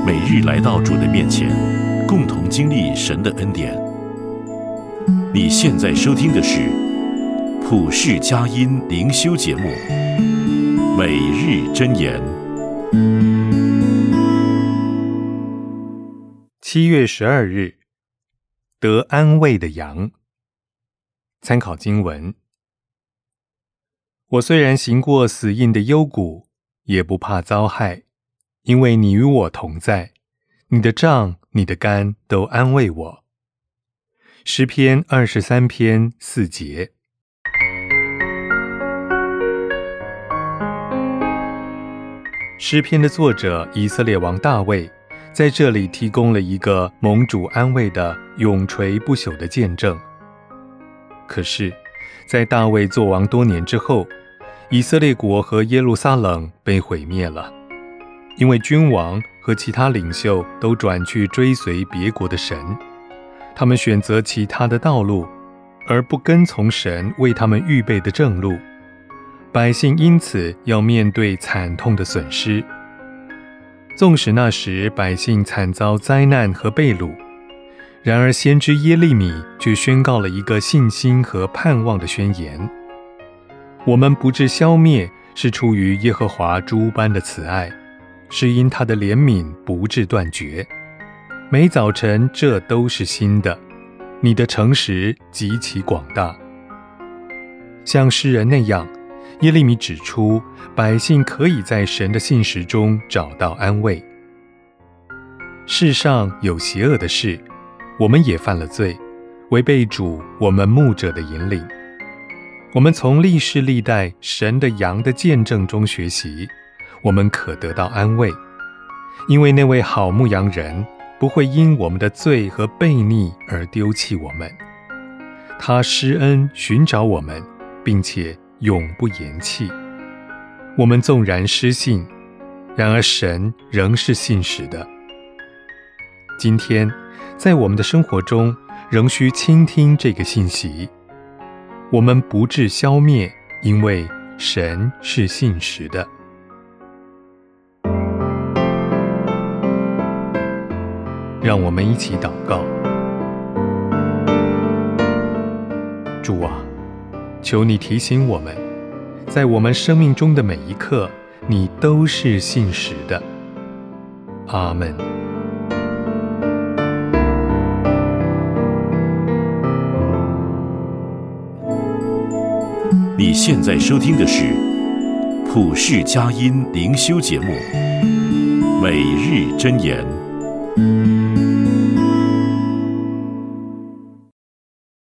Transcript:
每日来到主的面前，共同经历神的恩典。你现在收听的是普世佳音灵修节目《每日箴言》。 7月12日，得安慰的羊。参考经文：我虽然行过死荫的幽谷，也不怕遭害，因为你与我同在，你的杖、你的竿都安慰我。诗篇23篇4节。诗篇的作者以色列王大卫在这里提供了一个蒙主安慰的永垂不朽的见证。可是，在大卫作王多年之后，以色列国和耶路撒冷被毁灭了，因为君王和其他领袖都转去追随别国的神，他们选择其他的道路，而不跟从神为他们预备的正路，百姓因此要面对惨痛的损失。纵使那时百姓惨遭灾难和被掳，然而先知耶利米却宣告了一个信心和盼望的宣言：我们不致消灭，是出于耶和华诸般的慈爱，是因他的怜悯不致断绝。每早晨这都是新的，你的诚实极其广大。像诗人那样，耶利米指出，百姓可以在神的信实中找到安慰。世上有邪恶的事，我们也犯了罪，违背主我们牧者的引领。我们从历世历代神的羊的见证中学习，我们可得到安慰，因为那位好牧羊人不会因我们的罪和悖逆而丢弃我们，他施恩寻找我们，并且永不言弃。我们纵然失信，然而神仍是信实的。今天在我们的生活中仍需倾听这个信息，我们不致消灭，因为神是信实的。让我们一起祷告。主啊，求你提醒我们，在我们生命中的每一刻，你都是信实的。阿们。 你现在收听的是普世佳音灵修节目《每日箴言》。